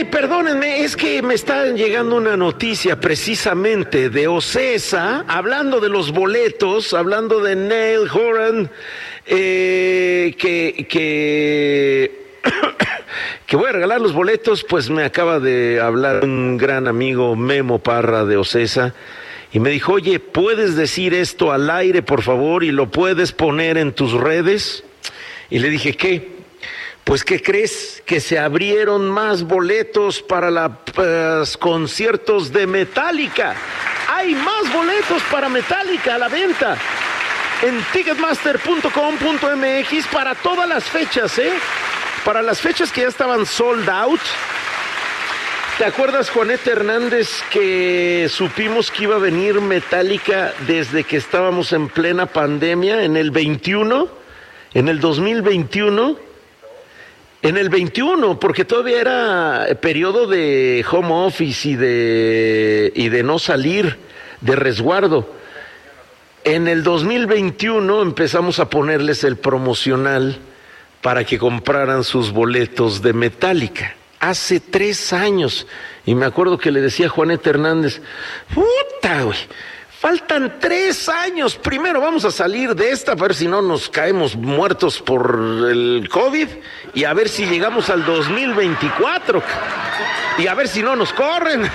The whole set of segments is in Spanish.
perdónenme, es que me está llegando una noticia precisamente de Ocesa, hablando de los boletos, hablando de Niall Horan, que voy a regalar los boletos. Pues me acaba de hablar un gran amigo, Memo Parra de Ocesa, y me dijo, oye, ¿puedes decir esto al aire, por favor, y lo puedes poner en tus redes? Y le dije, ¿qué? Pues, ¿qué crees? Que se abrieron más boletos para los conciertos de Metallica. Hay más boletos para Metallica a la venta en ticketmaster.com.mx para todas las fechas, para las fechas que ya estaban sold out. ¿Te acuerdas, Juanete Hernández, que supimos que iba a venir Metallica desde que estábamos en plena pandemia, en el 21, en el 2021? En el 21, porque todavía era periodo de home office y de no salir, de resguardo. En el 2021 empezamos a ponerles el promocional para que compraran sus boletos de Metallica. Hace 3 años. Y me acuerdo que le decía a Juanete Hernández, ¡puta, güey! Faltan 3 años. Primero vamos a salir de esta, a ver si no nos caemos muertos por el COVID, y a ver si llegamos al 2024, y a ver si no nos corren,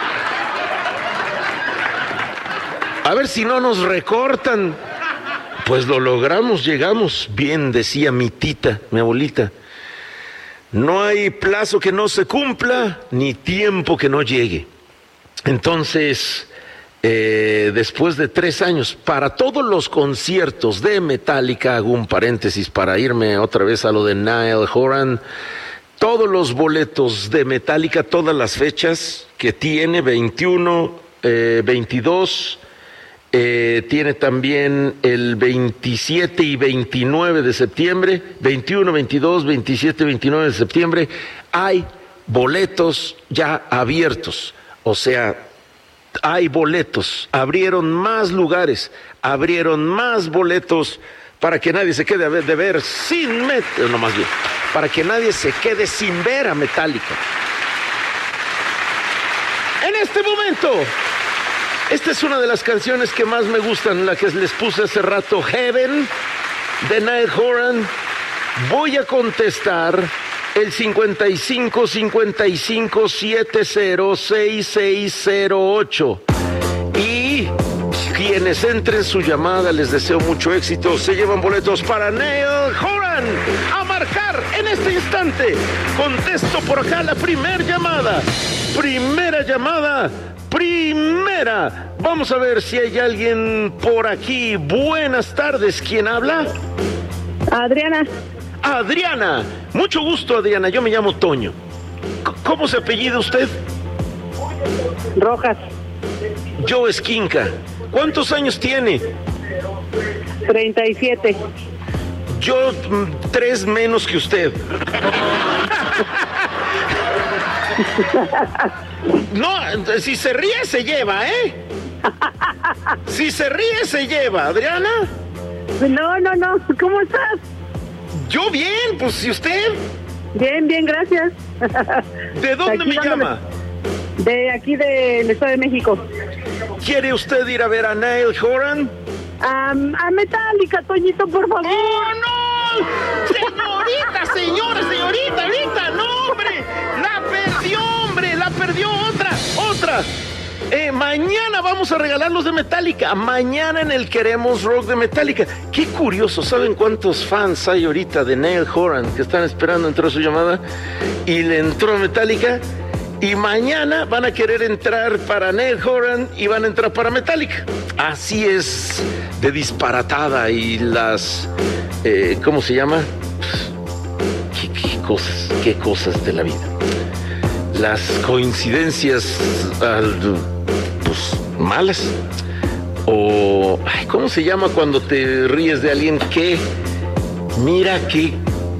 a ver si no nos recortan. Pues lo logramos, llegamos. Bien, decía mi tita, mi abuelita, no hay plazo que no se cumpla, ni tiempo que no llegue. Entonces, después de 3 años, para todos los conciertos de Metallica, hago un paréntesis para irme otra vez a lo de Niall Horan, todos los boletos de Metallica, todas las fechas que tiene, 21, 22, tiene también el 27 y 29 de septiembre, 21, 22, 27 y 29 de septiembre, hay boletos ya abiertos, o sea, hay boletos, abrieron más lugares, abrieron más boletos para que nadie se quede de ver sin no, más bien, para que nadie se quede sin ver a Metallica. En este momento, esta es una de las canciones que más me gustan, la que les puse hace rato, Heaven, de Niall Horan. Voy a contestar el 55-55-70-6608. Y quienes entren su llamada, les deseo mucho éxito. Se llevan boletos para Niall Horan. A marcar en este instante. Contesto por acá la primera llamada. Primera. Vamos a ver si hay alguien por aquí. Buenas tardes. ¿Quién habla? Adriana, mucho gusto, Adriana. Yo me llamo Toño. ¿Cómo se apellida usted? Rojas. Yo Esquinca. ¿Cuántos años tiene? 37. Yo 3 menos que usted. No, si se ríe se lleva, Si se ríe se lleva, Adriana. No. ¿Cómo estás? Yo bien, pues, ¿y usted? Bien, gracias. ¿De dónde me llama? De aquí del Estado de México. ¿Quiere usted ir a ver a Niall Horan? A Metallica, Toñito, por favor. ¡Oh, no! Señorita, ahorita, no, hombre. La perdió, otra. Mañana vamos a regalar los de Metallica. Mañana en el Queremos Rock de Metallica. Qué curioso, ¿saben cuántos fans hay ahorita de Niall Horan que están esperando entrar su llamada? Y le entró a Metallica. Y mañana van a querer entrar para Niall Horan y van a entrar para Metallica. Así es de disparatada. Y las... ¿cómo se llama? Qué cosas de la vida. Las coincidencias, pues, malas. O, ¿cómo se llama cuando te ríes de alguien que... Mira que...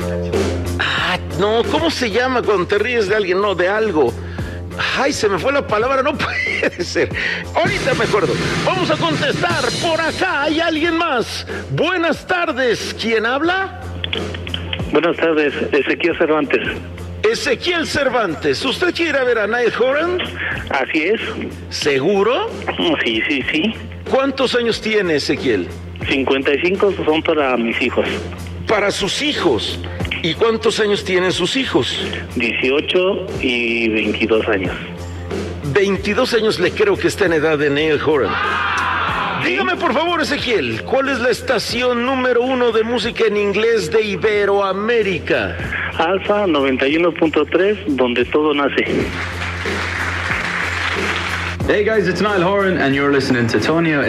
no, ¿cómo se llama cuando te ríes de alguien? No, de algo. Se me fue la palabra, no puede ser. Ahorita me acuerdo. Vamos a contestar. Por acá hay alguien más. Buenas tardes. ¿Quién habla? Buenas tardes, Ezequiel Cervantes. Ezequiel Cervantes, ¿usted quiere ver a Niall Horan? Así es. ¿Seguro? Sí, sí, sí. ¿Cuántos años tiene Ezequiel? 55 son para mis hijos. Para sus hijos. ¿Y cuántos años tienen sus hijos? 18 y 22 años. 22 años le creo que está en edad de Niall Horan. Dígame por favor, Ezequiel, ¿cuál es la estación número 1 de música en inglés de Iberoamérica? Alfa 91.3, donde todo nace. Hey guys, it's Niall Horan and you're listening to Tonio